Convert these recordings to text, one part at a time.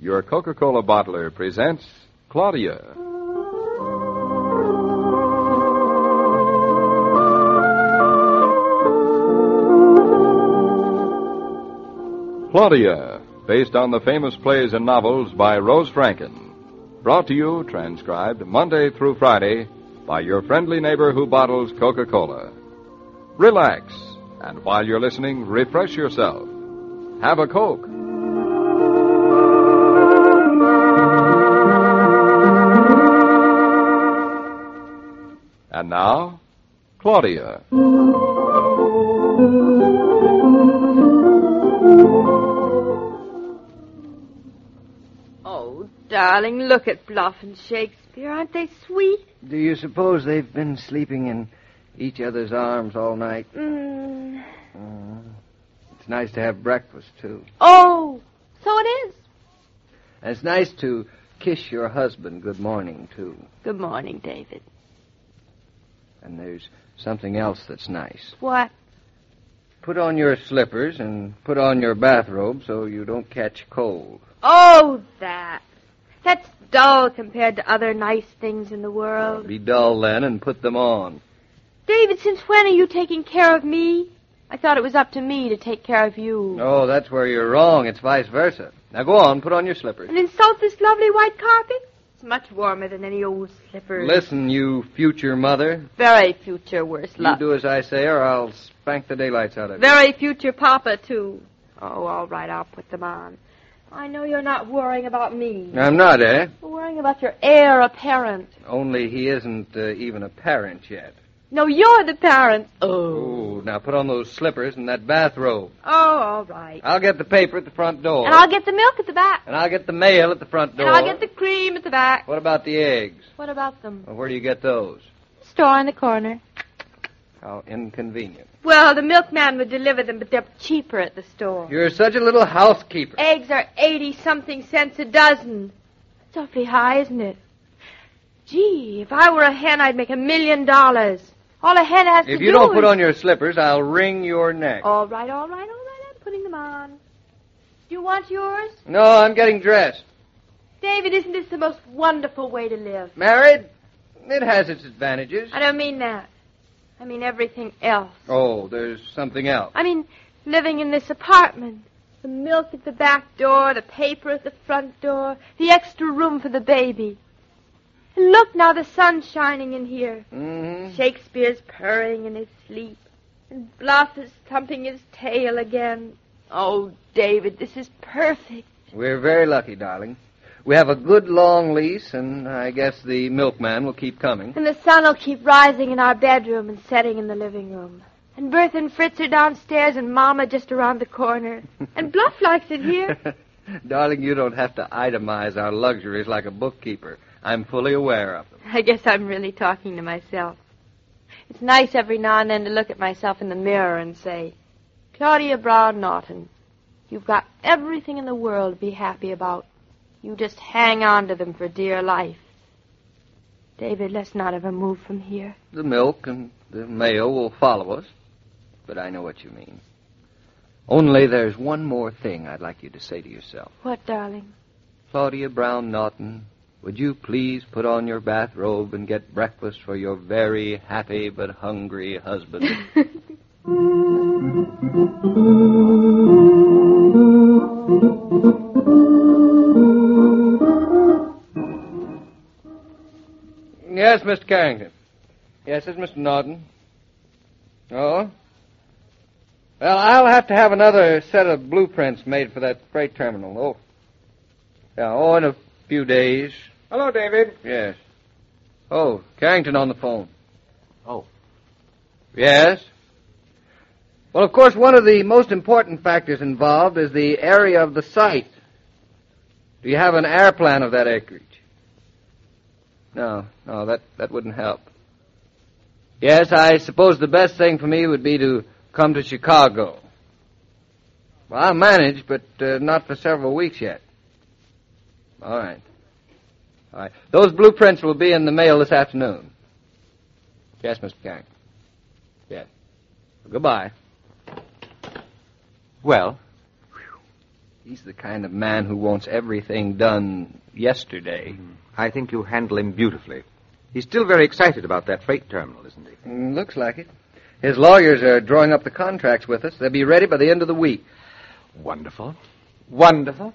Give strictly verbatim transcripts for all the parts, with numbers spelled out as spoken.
your Coca-Cola bottler presents Claudia. Claudia, based on the famous plays and novels by Rose Franken. Brought to you, transcribed, Monday through Friday by your friendly neighbor who bottles Coca-Cola. Relax, and while you're listening, refresh yourself. Have a Coke. And now, Claudia. Oh, darling, look at Bluff and Shakespeare. Aren't they sweet? Do you suppose they've been sleeping in each other's arms all night? Mm. Uh, it's nice to have breakfast, too. Oh, so it is. And it's nice to kiss your husband good morning, too. Good morning, David. And there's something else that's nice. What? Put on your slippers and put on your bathrobe so you don't catch cold. Oh, that. That's dull compared to other nice things in the world. Be dull then and put them on. David, since when are you taking care of me? I thought it was up to me to take care of you. Oh, that's where you're wrong. It's vice versa. Now go on, put on your slippers. And insult this lovely white carpet? It's much warmer than any old slippers. Listen, you future mother. Very future, worse luck. You do as I say or I'll spank the daylights out of you. Very future papa, too. Oh, all right, I'll put them on. I know you're not worrying about me. I'm not, eh? You're worrying about your heir apparent. Only he isn't uh, even a parent yet. No, you're the parent. Oh. Oh, now put on those slippers and that bathrobe. Oh, all right. I'll get the paper at the front door. And I'll get the milk at the back. And I'll get the mail at the front door. And I'll get the cream at the back. What about the eggs? What about them? Well, where do you get those? Store in the corner. How inconvenient. Well, the milkman would deliver them, but they're cheaper at the store. You're such a little housekeeper. Eggs are eighty-something cents a dozen. It's awfully high, isn't it? Gee, if I were a hen, I'd make a million dollars. All a hen has to do is... If you don't put on your slippers, I'll wring your neck. All right, all right, all right. I'm putting them on. Do you want yours? No, I'm getting dressed. David, isn't this the most wonderful way to live? Married? It has its advantages. I don't mean that. I mean everything else. Oh, there's something else. I mean living in this apartment. The milk at the back door, the paper at the front door, the extra room for the baby. And look now, the sun's shining in here. Mm-hmm. Shakespeare's purring in his sleep. And Bluff is thumping his tail again. Oh, David, this is perfect. We're very lucky, darling. We have a good long lease, and I guess the milkman will keep coming. And the sun will keep rising in our bedroom and setting in the living room. And Bertha and Fritz are downstairs and Mama just around the corner. And Bluff likes it here. Darling, you don't have to itemize our luxuries like a bookkeeper. I'm fully aware of them. I guess I'm really talking to myself. It's nice every now and then to look at myself in the mirror and say, Claudia Brown Naughton, you've got everything in the world to be happy about. You just hang on to them for dear life. David, let's not ever move from here. The milk and the mail will follow us, but I know what you mean. Only there's one more thing I'd like you to say to yourself. What, darling? Claudia Brown Naughton, would you please put on your bathrobe and get breakfast for your very happy but hungry husband? Yes, Mister Carrington. Yes, it's Mister Naughton. Oh? Well, I'll have to have another set of blueprints made for that freight terminal. Oh. Yeah, oh, in a few days. Hello, David. Yes. Oh, Carrington on the phone. Oh. Yes? Well, of course, one of the most important factors involved is the area of the site. Do you have an air plan of that acreage? No, no, that, that wouldn't help. Yes, I suppose the best thing for me would be to come to Chicago. Well, I'll manage, but uh, not for several weeks yet. All right. All right. Those blueprints will be in the mail this afternoon. Yes, Mister Carrington. Yes. Well, goodbye. Well, He's the kind of man who wants everything done yesterday. Mm. I think you handle him beautifully. He's still very excited about that freight terminal, isn't he? Mm, looks like it. His lawyers are drawing up the contracts with us. They'll be ready by the end of the week. Wonderful. Wonderful.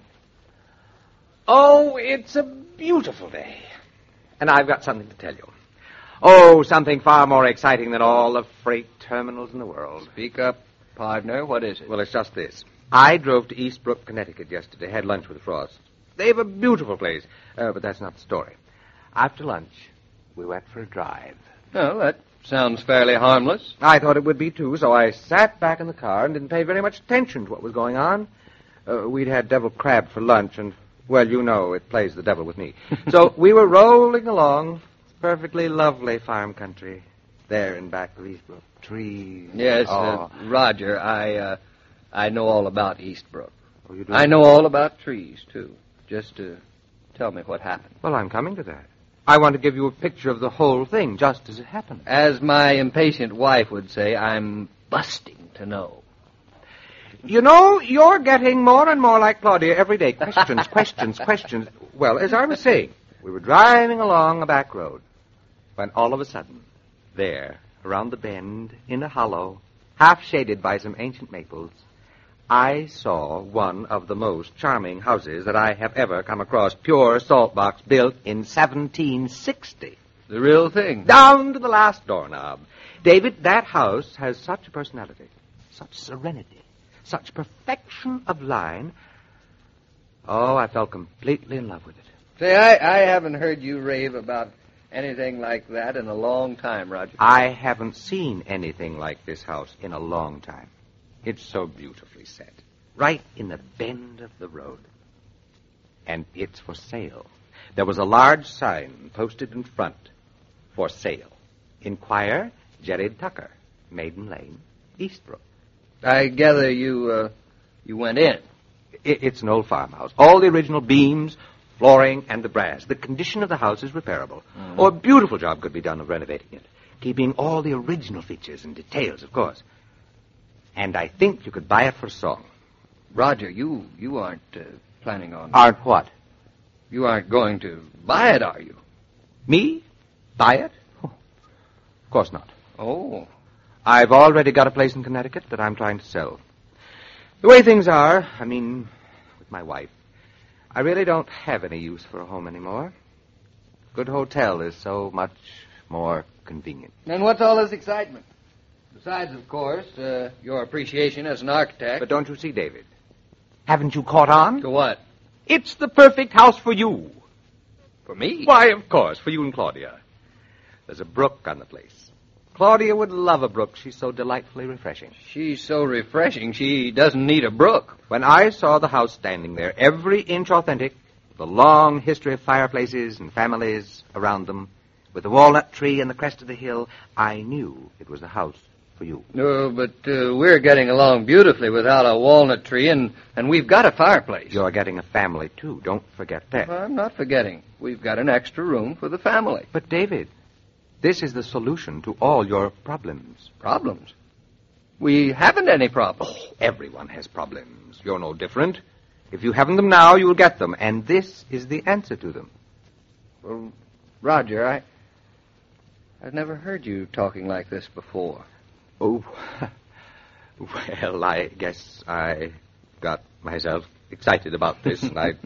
Oh, it's a beautiful day. And I've got something to tell you. Oh, something far more exciting than all the freight terminals in the world. Speak up, partner. What is it? Well, it's just this. I drove to Eastbrook, Connecticut yesterday, had lunch with Frost. They've a beautiful place, uh, but that's not the story. After lunch, we went for a drive. Well, that sounds fairly harmless. I thought it would be, too, so I sat back in the car and didn't pay very much attention to what was going on. Uh, we'd had deviled crab for lunch, and, well, you know, it plays the devil with me. So we were rolling along. Perfectly lovely farm country there in back of Eastbrook. Trees. Yes, oh. uh, Roger, I uh, I know all about Eastbrook. Oh, you do? I know all about trees, too. Just uh, tell me what happened. Well, I'm coming to that. I want to give you a picture of the whole thing, just as it happened. As my impatient wife would say, I'm busting to know. You know, you're getting more and more like Claudia every day. Questions, questions, questions. Well, as I was saying, we were driving along a back road when all of a sudden, there, around the bend, in a hollow, half shaded by some ancient maples, I saw one of the most charming houses that I have ever come across. Pure salt box built in seventeen sixty. The real thing. Down to the last doorknob. David, that house has such a personality, such serenity, such perfection of line. Oh, I fell completely in love with it. Say, I, I haven't heard you rave about anything like that in a long time, Roger. I haven't seen anything like this house in a long time. It's so beautifully set, right in the bend of the road. And it's for sale. There was a large sign posted in front, for sale. Inquire Jared Tucker, Maiden Lane, Eastbrook. I gather you, uh, you went in. It, it's an old farmhouse. All the original beams, flooring, and the brass. The condition of the house is repairable. Mm. Oh, a beautiful job could be done of renovating it, keeping all the original features and details, of course. And I think you could buy it for a song. Roger, you you aren't uh, planning on... Aren't what? You aren't going to buy it, are you? Me? Buy it? Oh, of course not. Oh. I've already got a place in Connecticut that I'm trying to sell. The way things are, I mean, with my wife, I really don't have any use for a home anymore. A good hotel is so much more convenient. And what's all this excitement? Besides, of course, uh, your appreciation as an architect. But don't you see, David? Haven't you caught on? To what? It's the perfect house for you. For me? Why, of course, for you and Claudia. There's a brook on the place. Claudia would love a brook. She's so delightfully refreshing. She's so refreshing, she doesn't need a brook. When I saw the house standing there, every inch authentic, the long history of fireplaces and families around them, with the walnut tree and the crest of the hill, I knew it was the house for you. No, but uh, we're getting along beautifully without a walnut tree, and, and we've got a fireplace. You're getting a family, too. Don't forget that. Well, I'm not forgetting. We've got an extra room for the family. But, David, this is the solution to all your problems. Problems? We haven't any problems. Oh, everyone has problems. You're no different. If you haven't them now, you'll get them, and this is the answer to them. Well, Roger, I... I've never heard you talking like this before. Oh, well, I guess I got myself excited about this, and I...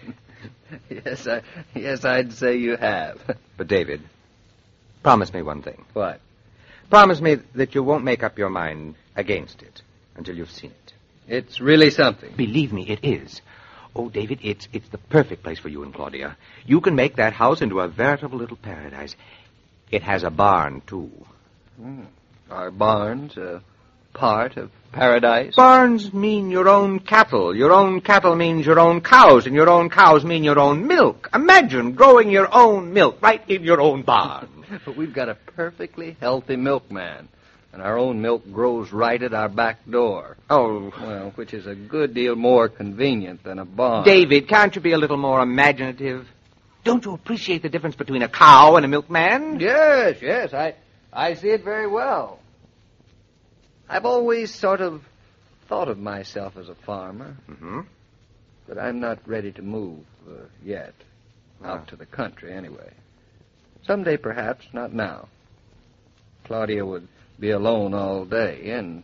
yes, I, yes, I'd say you have. But, David, promise me one thing. What? Promise me that you won't make up your mind against it until you've seen it. It's really something. Believe me, it is. Oh, David, it's it's the perfect place for you and Claudia. You can make that house into a veritable little paradise. It has a barn, too. Mm. Are barns a part of paradise? Barns mean your own cattle. Your own cattle means your own cows, and your own cows mean your own milk. Imagine growing your own milk right in your own barn. But we've got a perfectly healthy milkman, and our own milk grows right at our back door. Oh. Well, which is a good deal more convenient than a barn. David, can't you be a little more imaginative? Don't you appreciate the difference between a cow and a milkman? Yes, yes, I, I see it very well. I've always sort of thought of myself as a farmer. Mm-hmm. But I'm not ready to move uh, yet. Out Ah. to the country, anyway. Someday, perhaps, not now. Claudia would be alone all day, and...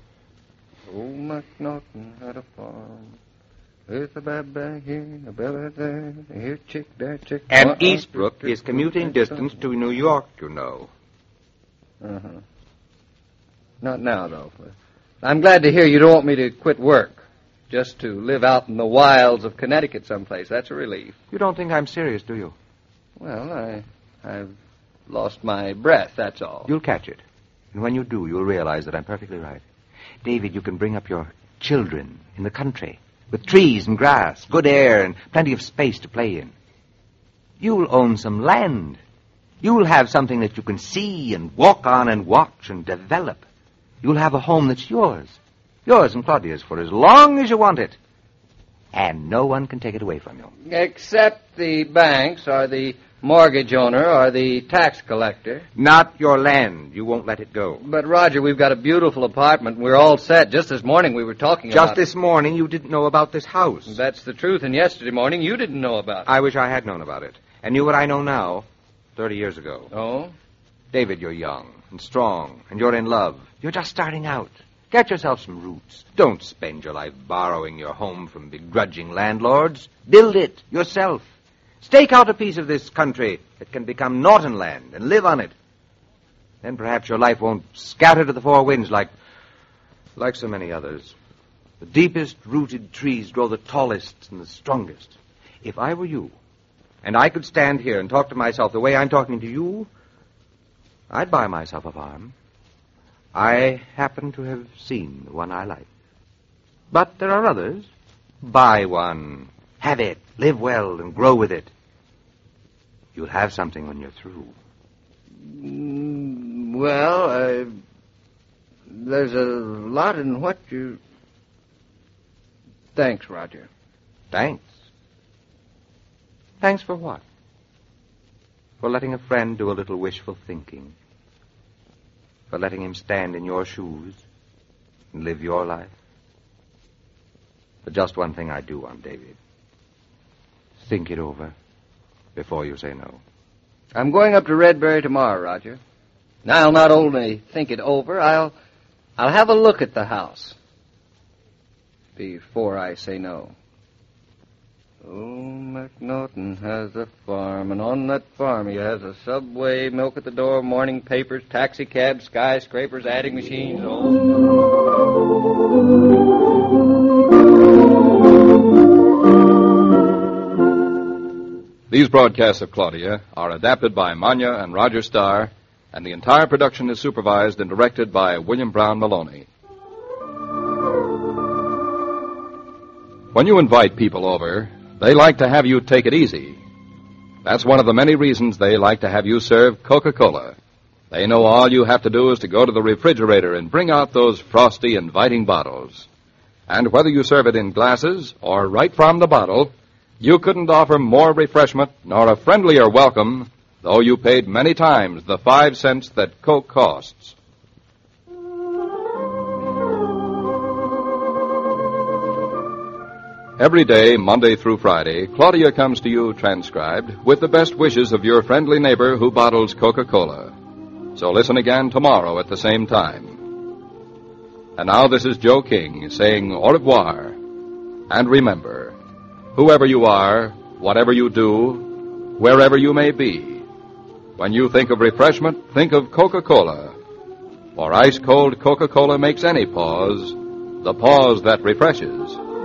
Old MacNaughton had a farm. With a baby here, a baby there, here chick, there chick. And Uh-uh. Eastbrook is commuting distance to New York, you know. Uh-huh. Not now, though. I'm glad to hear you don't want me to quit work. Just to live out in the wilds of Connecticut someplace. That's a relief. You don't think I'm serious, do you? Well, I, I've lost my breath, that's all. You'll catch it. And when you do, you'll realize that I'm perfectly right. David, you can bring up your children in the country, with trees and grass, good air, and plenty of space to play in. You'll own some land. You'll have something that you can see and walk on and watch and develop. You'll have a home that's yours. Yours and Claudia's for as long as you want it. And no one can take it away from you. Except the banks, or the mortgage owner, or the tax collector. Not your land. You won't let it go. But, Roger, we've got a beautiful apartment. We're all set. Just this morning we were talking Just about... this morning, you didn't know about this house. That's the truth, and yesterday morning you didn't know about it. I wish I had known about it. And knew what I know now, thirty years ago. Oh? David, you're young and strong, and you're in love. You're just starting out. Get yourself some roots. Don't spend your life borrowing your home from begrudging landlords. Build it yourself. Stake out a piece of this country that can become Norton land and live on it. Then perhaps your life won't scatter to the four winds like, like so many others. The deepest rooted trees grow the tallest and the strongest. If I were you, and I could stand here and talk to myself the way I'm talking to you, I'd buy myself a farm. I happen to have seen the one I like. But there are others. Buy one. Have it. Live well and grow with it. You'll have something when you're through. Mm, well, I, there's a lot in what you... Thanks, Roger. Thanks. Thanks for what? For letting a friend do a little wishful thinking. For letting him stand in your shoes and live your life. But just one thing I do want, David. Think it over before you say no. I'm going up to Redbury tomorrow, Roger. I'll not only think it over, I'll I'll have a look at the house before I say no. Oh, MacNaughton has a farm, and on that farm he has a subway, milk at the door, morning papers, taxi cabs, skyscrapers, adding machines. These broadcasts of Claudia are adapted by Manya and Roger Starr, and the entire production is supervised and directed by William Brown Maloney. When you invite people over, they like to have you take it easy. That's one of the many reasons they like to have you serve Coca-Cola. They know all you have to do is to go to the refrigerator and bring out those frosty, inviting bottles. And whether you serve it in glasses or right from the bottle, you couldn't offer more refreshment nor a friendlier welcome, though you paid many times the five cents that Coke costs. Every day, Monday through Friday, Claudia comes to you transcribed with the best wishes of your friendly neighbor who bottles Coca-Cola. So listen again tomorrow at the same time. And now this is Joe King saying au revoir. And remember, whoever you are, whatever you do, wherever you may be, when you think of refreshment, think of Coca-Cola. For ice-cold Coca-Cola makes any pause the pause that refreshes.